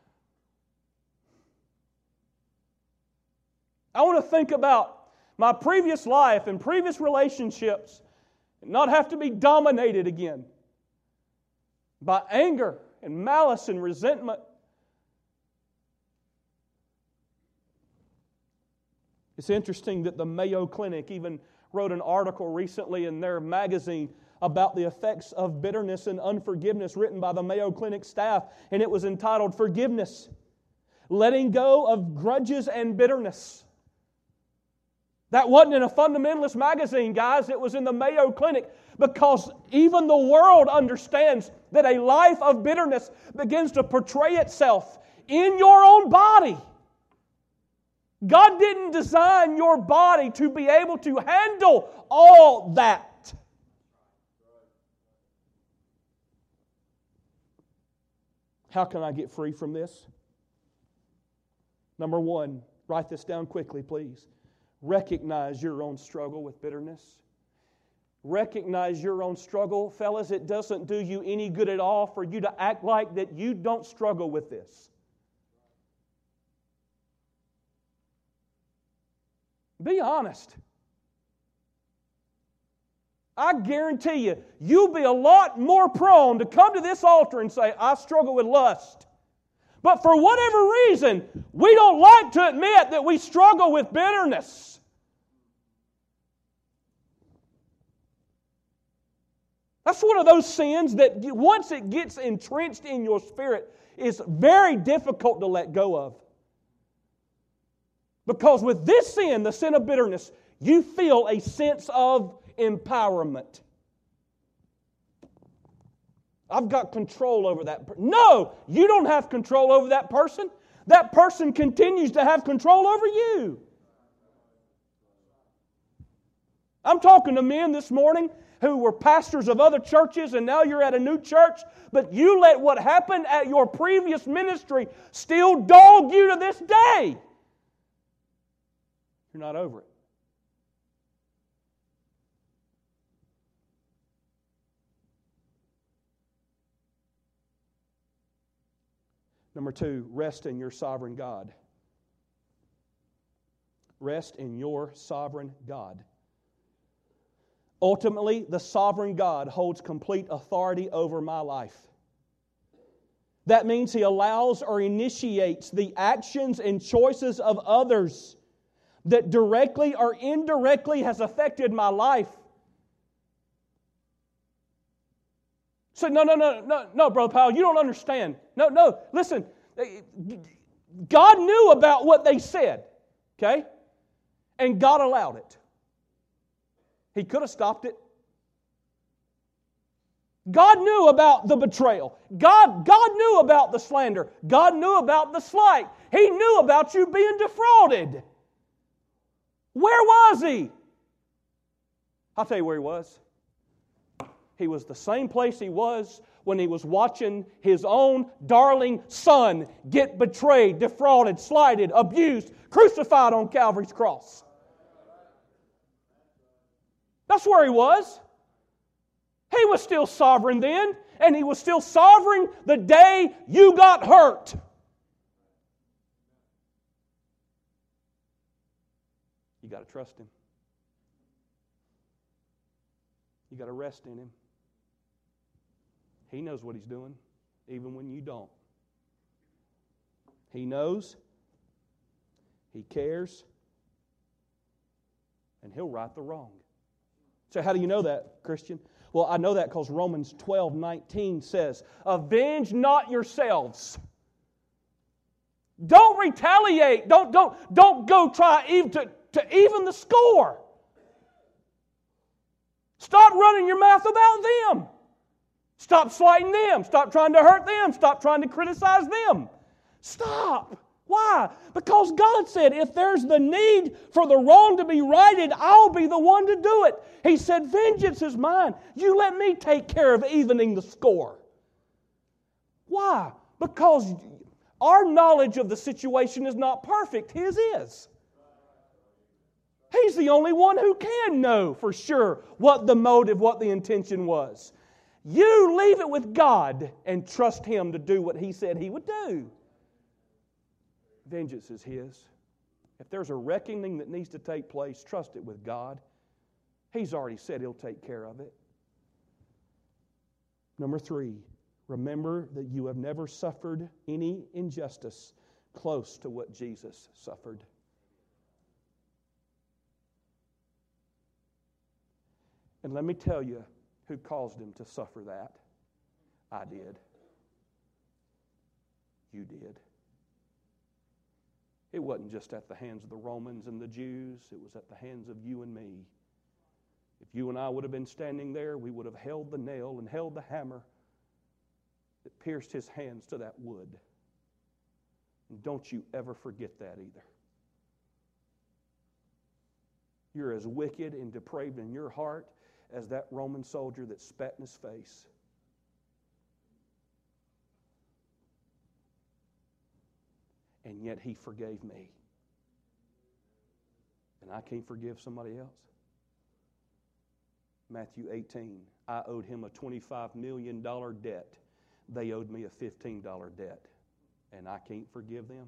I want to think about my previous life and previous relationships and not have to be dominated again by anger and malice and resentment. It's interesting that the Mayo Clinic even wrote an article recently in their magazine about the effects of bitterness and unforgiveness written by the Mayo Clinic staff, and it was entitled Forgiveness, Letting Go of Grudges and Bitterness. That wasn't in a fundamentalist magazine, guys. It was in the Mayo Clinic, because even the world understands that a life of bitterness begins to portray itself in your own body. God didn't design your body to be able to handle all that. How can I get free from this? Number one, write this down quickly, please. Recognize your own struggle with bitterness. Recognize your own struggle. Fellas, it doesn't do you any good at all for you to act like that you don't struggle with this. Be honest. I guarantee you, you'll be a lot more prone to come to this altar and say, I struggle with lust. But for whatever reason, we don't like to admit that we struggle with bitterness. That's one of those sins that once it gets entrenched in your spirit, is very difficult to let go of. Because with this sin, the sin of bitterness, you feel a sense of empowerment. I've got control over that person. No, you don't have control over that person. That person continues to have control over you. I'm talking to men this morning who were pastors of other churches and now you're at a new church, but you let what happened at your previous ministry still dog you to this day. You're not over it. Number 2, rest in your sovereign God. Rest in your sovereign God. Ultimately, the sovereign God holds complete authority over my life. That means He allows or initiates the actions and choices of others that directly or indirectly has affected my life. So, no, Brother Powell, you don't understand. No, listen. God knew about what they said, okay? And God allowed it. He could have stopped it. God knew about the betrayal. God knew about the slander. God knew about the slight. He knew about you being defrauded. Where was He? I'll tell you where He was. He was the same place He was when He was watching His own darling Son get betrayed, defrauded, slighted, abused, crucified on Calvary's cross. That's where He was. He was still sovereign then, and He was still sovereign the day you got hurt. You got to trust Him. You got to rest in Him. He knows what He's doing, even when you don't. He knows, He cares, and He'll right the wrong. So how do you know that, Christian? Well, I know that because Romans 12:19 says, "Avenge not yourselves." Don't retaliate. Don't go try to even the score. Stop running your mouth about them. Stop slighting them. Stop trying to hurt them. Stop trying to criticize them. Stop. Why? Because God said, if there's the need for the wrong to be righted, I'll be the one to do it. He said, vengeance is mine. You let me take care of evening the score. Why? Because our knowledge of the situation is not perfect. His is. He's the only one who can know for sure what the motive, what the intention was. You leave it with God and trust Him to do what He said He would do. Vengeance is His. If there's a reckoning that needs to take place, trust it with God. He's already said He'll take care of it. Number 3, remember that you have never suffered any injustice close to what Jesus suffered. And let me tell you who caused Him to suffer that. I did. You did. It wasn't just at the hands of the Romans and the Jews. It was at the hands of you and me. If you and I would have been standing there, we would have held the nail and held the hammer that pierced His hands to that wood. And don't you ever forget that either. You're as wicked and depraved in your heart as that Roman soldier that spat in His face. And yet He forgave me. And I can't forgive somebody else. Matthew 18, I owed him a $25 million debt. They owed me a $15 debt. And I can't forgive them?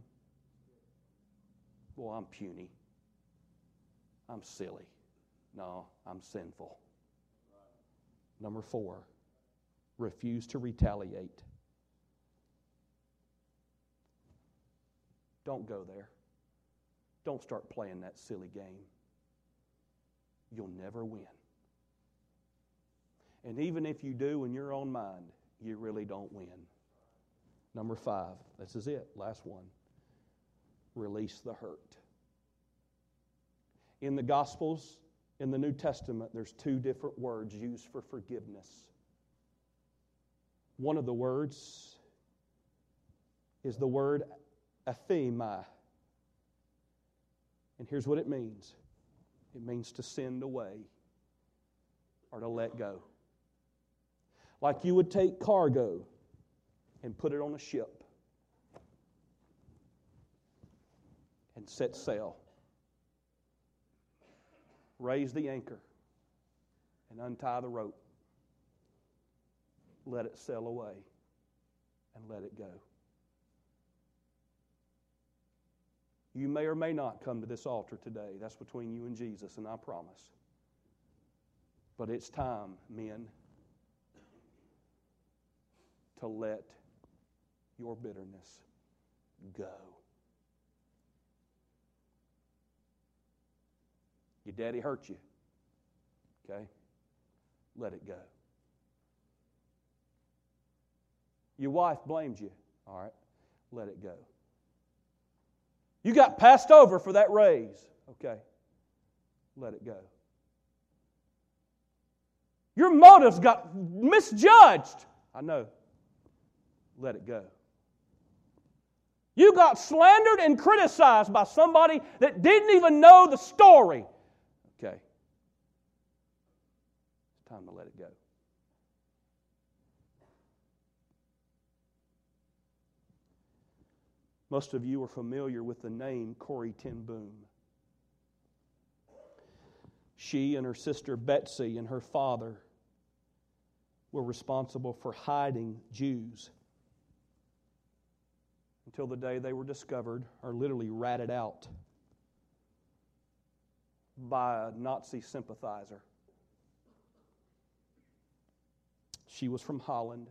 Well, I'm puny. I'm silly. No, I'm sinful. Number 4, refuse to retaliate. Don't go there. Don't start playing that silly game. You'll never win. And even if you do in your own mind, you really don't win. Number 5, this is it, last one. Release the hurt. In the Gospels, in the New Testament, there's 2 different words used for forgiveness. One of the words is the word athema. And here's what it means. It means to send away or to let go. Like you would take cargo and put it on a ship and set sail. Raise the anchor and untie the rope. Let it sail away and let it go. You may or may not come to this altar today. That's between you and Jesus, and I promise. But it's time, men, to let your bitterness go. Your daddy hurt you. Okay? Let it go. Your wife blamed you. All right? Let it go. You got passed over for that raise. Okay? Let it go. Your motives got misjudged. I know. Let it go. You got slandered and criticized by somebody that didn't even know the story. Okay. It's time to let it go. Most of you are familiar with the name Corrie ten Boom. She and her sister Betsy and her father were responsible for hiding Jews until the day they were discovered, or literally ratted out, by a Nazi sympathizer. She was from Holland.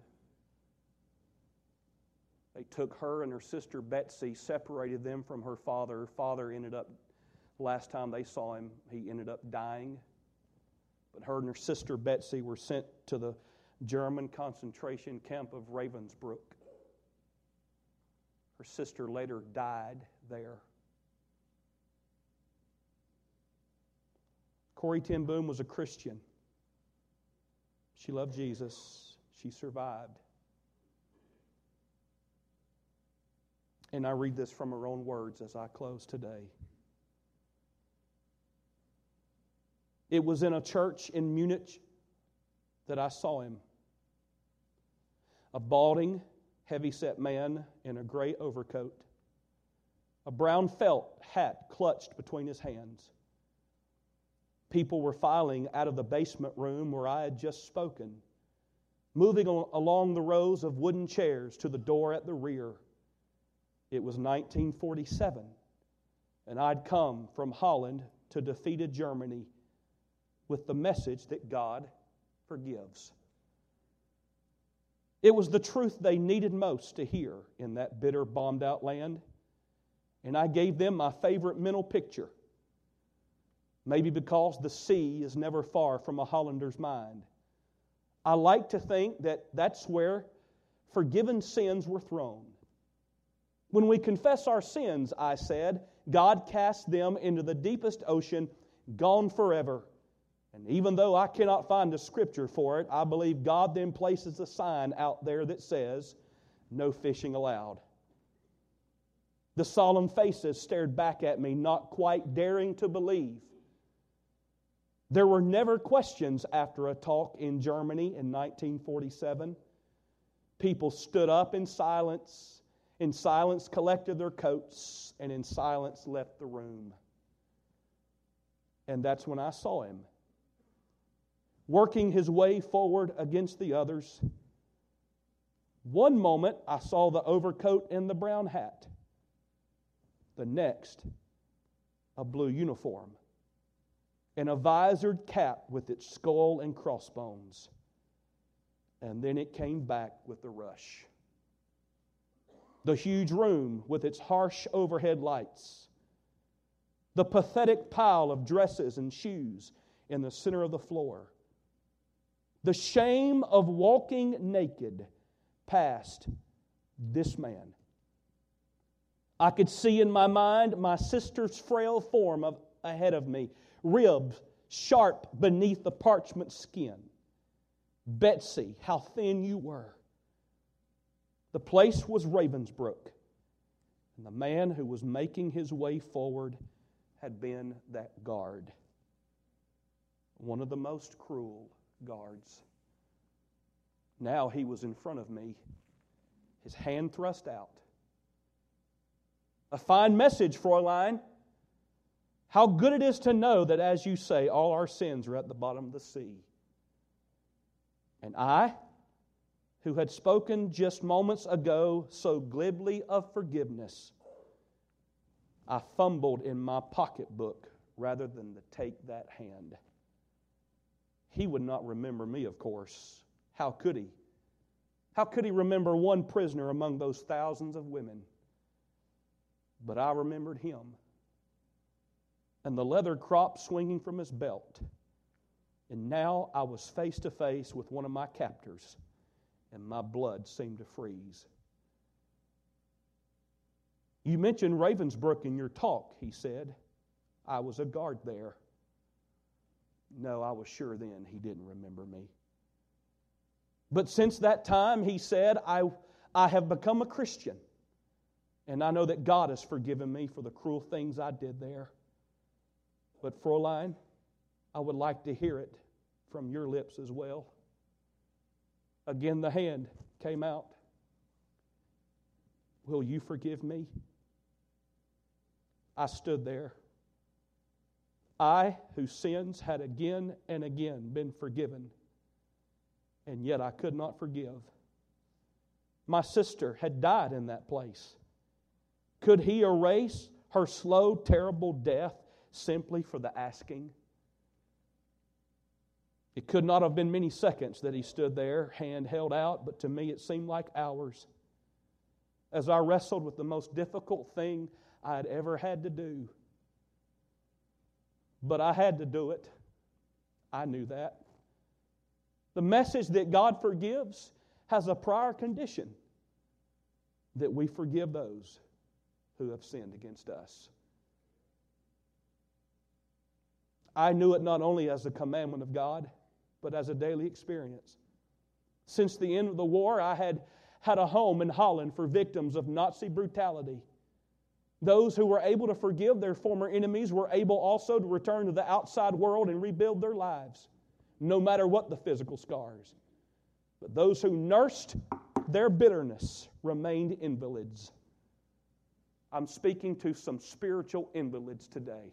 They took her and her sister Betsy, separated them from her father. Her father ended up, last time they saw him, he ended up dying. But her and her sister Betsy were sent to the German concentration camp of Ravensbrück. Her sister later died there. Corrie ten Boom was a Christian. She loved Jesus. She survived. And I read this from her own words as I close today. It was in a church in Munich that I saw him. A balding, heavy-set man in a gray overcoat, a brown felt hat clutched between his hands. People were filing out of the basement room where I had just spoken, moving along the rows of wooden chairs to the door at the rear. It was 1947, and I'd come from Holland to defeated Germany with the message that God forgives. It was the truth they needed most to hear in that bitter, bombed-out land, and I gave them my favorite mental picture. Maybe because the sea is never far from a Hollander's mind. I like to think that that's where forgiven sins were thrown. When we confess our sins, I said, God casts them into the deepest ocean, gone forever. And even though I cannot find a scripture for it, I believe God then places a sign out there that says, no fishing allowed. The solemn faces stared back at me, not quite daring to believe. There were never questions after a talk in Germany in 1947. People stood up in silence collected their coats, and in silence left the room. And that's when I saw him, working his way forward against the others. One moment, I saw the overcoat and the brown hat. The next, a blue uniform and a visored cap with its skull and crossbones. And then it came back with the rush. The huge room with its harsh overhead lights. The pathetic pile of dresses and shoes in the center of the floor. The shame of walking naked past this man. I could see in my mind my sister's frail form ahead of me, ribs sharp beneath the parchment skin. Betsy, how thin you were. The place was Ravensbrück, and the man who was making his way forward had been that guard. One of the most cruel guards. Now he was in front of me, his hand thrust out. A fine message, Fräulein. How good it is to know that, as you say, all our sins are at the bottom of the sea. And I, who had spoken just moments ago so glibly of forgiveness, I fumbled in my pocketbook rather than to take that hand. He would not remember me, of course. How could he? How could he remember one prisoner among those thousands of women? But I remembered him. And the leather crop swinging from his belt. And now I was face to face with one of my captors, and my blood seemed to freeze. You mentioned Ravensbrück in your talk, he said. I was a guard there. No, I was sure then he didn't remember me. But since that time, he said, I have become a Christian. And I know that God has forgiven me for the cruel things I did there. But Fräulein, I would like to hear it from your lips as well. Again, the hand came out. Will you forgive me? I stood there. I, whose sins had again and again been forgiven, and yet I could not forgive. My sister had died in that place. Could he erase her slow, terrible death simply for the asking? It could not have been many seconds that he stood there, hand held out, but to me it seemed like hours. As I wrestled with the most difficult thing I had ever had to do. But I had to do it. I knew that. The message that God forgives has a prior condition, that we forgive those who have sinned against us. I knew it not only as a commandment of God, but as a daily experience. Since the end of the war, I had a home in Holland for victims of Nazi brutality. Those who were able to forgive their former enemies were able also to return to the outside world and rebuild their lives, no matter what the physical scars. But those who nursed their bitterness remained invalids. I'm speaking to some spiritual invalids today.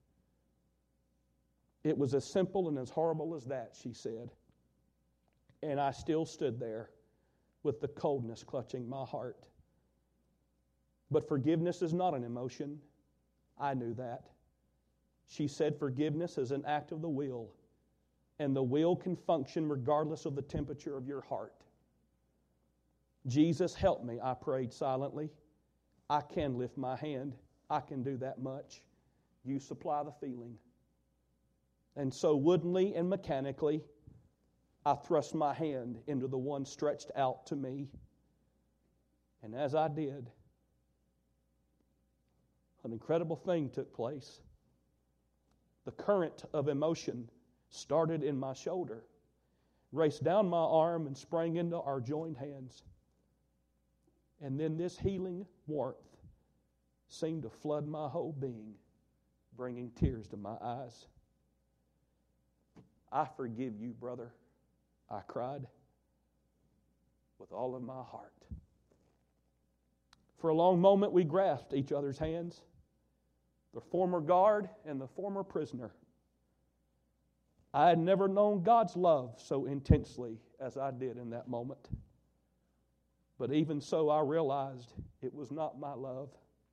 It was as simple and as horrible as that, she said. And I still stood there with the coldness clutching my heart. But forgiveness is not an emotion. I knew that. She said forgiveness is an act of the will, and the will can function regardless of the temperature of your heart. Jesus, help me, I prayed silently. I can lift my hand. I can do that much. You supply the feeling. And so woodenly and mechanically, I thrust my hand into the one stretched out to me. And as I did, an incredible thing took place. The current of emotion started in my shoulder, raced down my arm, and sprang into our joined hands. And then this healing warmth seemed to flood my whole being, bringing tears to my eyes. I forgive you, brother, I cried with all of my heart. For a long moment, we grasped each other's hands, the former guard and the former prisoner. I had never known God's love so intensely as I did in that moment. But even so, I realized it was not my love.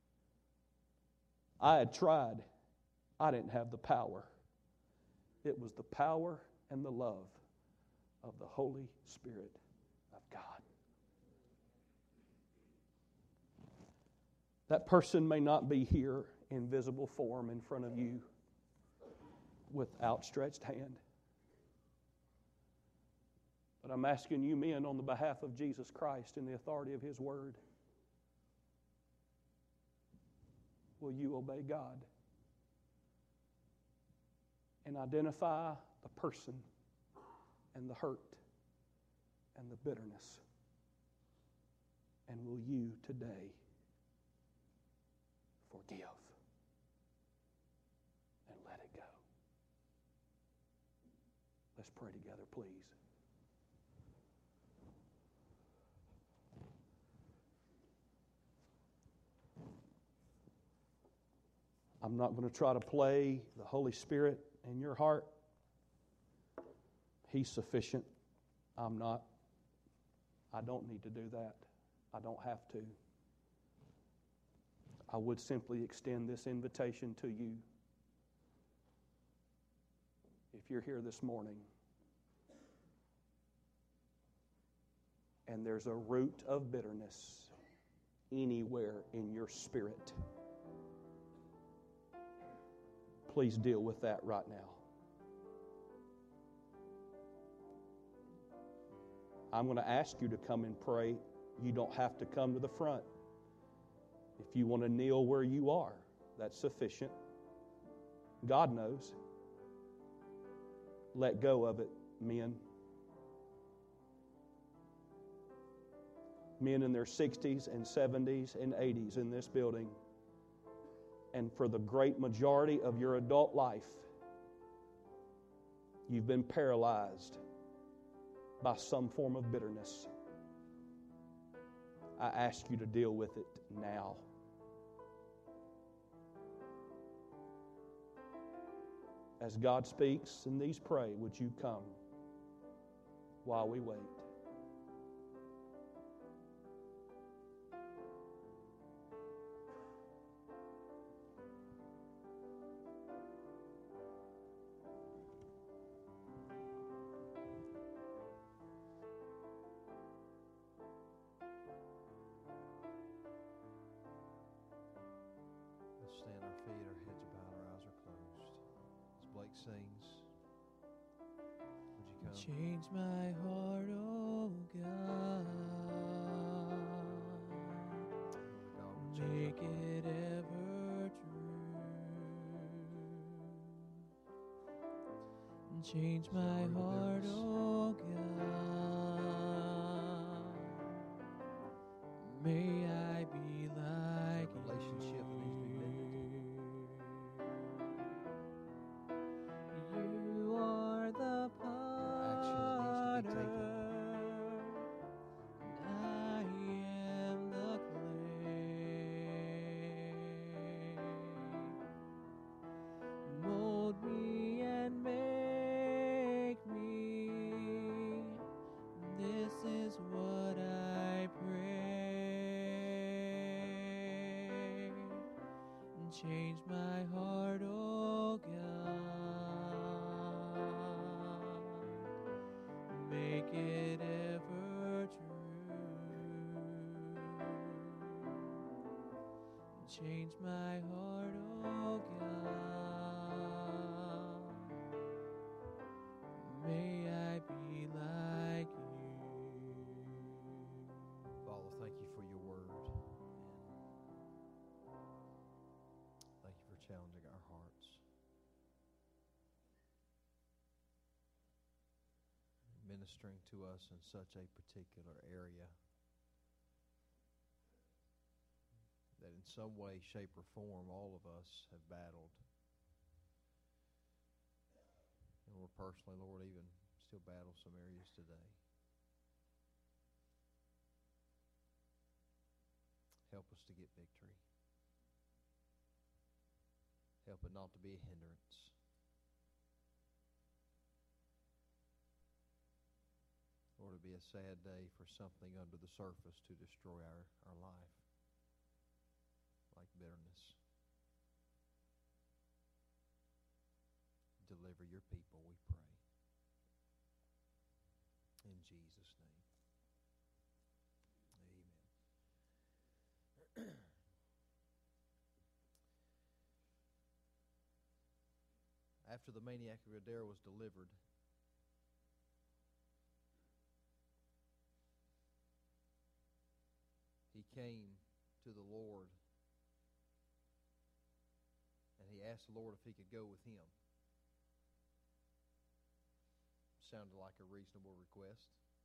I had tried. I didn't have the power. It was the power and the love of the Holy Spirit of God. That person may not be here in visible form in front of you with outstretched hand. But I'm asking you men on the behalf of Jesus Christ and the authority of His Word, will you obey God and identify the person and the hurt and the bitterness? And will you today forgive and let it go? Let's pray together, please. I'm not going to try to play the Holy Spirit in your heart. He's sufficient. I'm not. I don't need to do that. I don't have to. I would simply extend this invitation to you. If you're here this morning and there's a root of bitterness anywhere in your spirit, please deal with that right now. I'm going to ask you to come and pray. You don't have to come to the front. If you want to kneel where you are, that's sufficient. God knows. Let go of it, men. Men in their 60s and 70s and 80s in this building. And for the great majority of your adult life, you've been paralyzed by some form of bitterness. I ask you to deal with it now. As God speaks and these pray, would you come while we wait? Let's stand on our feet, our heads are bowed, our eyes are closed. As Blake sings, would you come? Change my heart, oh God. God would change Make our heart. it ever true. Change Is there my room in heart, bitterness? oh God. May I be like a relationship that needs to be mended? You are the Action that needs to be taken? and I am the clay. Mold me and make me. This is what I pray. Change my heart, oh God. Make it ever true. Change my heart, oh God. May I be like you. Father, thank you for your word. And thank you for challenging our hearts. Ministering to us in such a particular area that in some way, shape, or form, all of us have battled. And we're personally, Lord, even still battle some areas today. Help us to get victory. Help it not to be a hindrance. Or to be a sad day for something under the surface to destroy our life, like bitterness. Deliver your people, we pray. In Jesus' name. Amen. After the maniac of Gadara was delivered, he came to the Lord and he asked the Lord if he could go with him. Sounded like a reasonable request.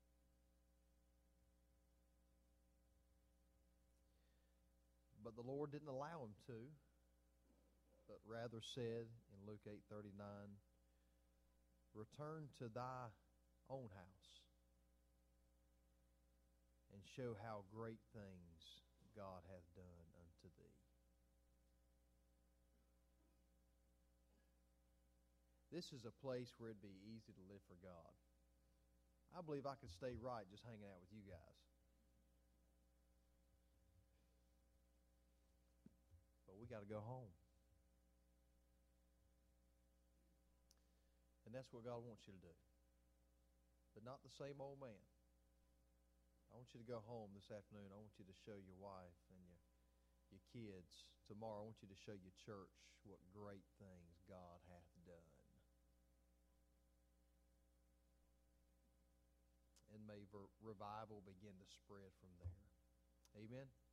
But the Lord didn't allow him to, but rather said in Luke 8:39, return to thy own house and show how great things God hath done unto thee. This is a place where it'd be easy to live for God. I believe I could stay right just hanging out with you guys. we got to go home. And that's what God wants you to do. But not the same old man. I want you to go home this afternoon. I want you to show your wife and your kids. Tomorrow, I want you to show your church what great things God hath done. And may revival begin to spread from there. Amen.